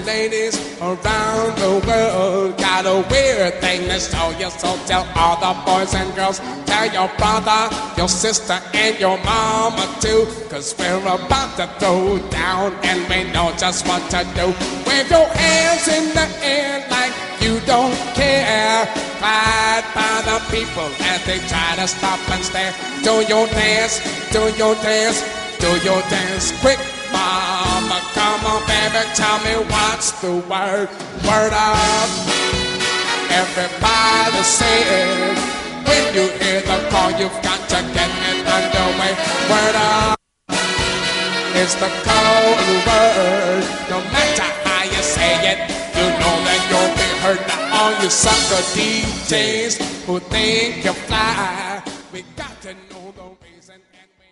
ladies around the world got a weird thing to show you, so tell all the boys and girls, tell your brother, your sister, and your mama too, 'cause we're about to throw down and we know just what to do. Wave your hands in the air like you don't care. Fight by the people as they try to stop and stare. Do your dance, do your dance, do your dance quick, mama. Come on, baby, tell me what's the word. Word up. Everybody say it. When you hear the call, you've got to get it underway. Word up. It's the code word. No matter how you say it, you know that you'll be heard. Now all you sucker DJs who think you fly, we got to know the reason and we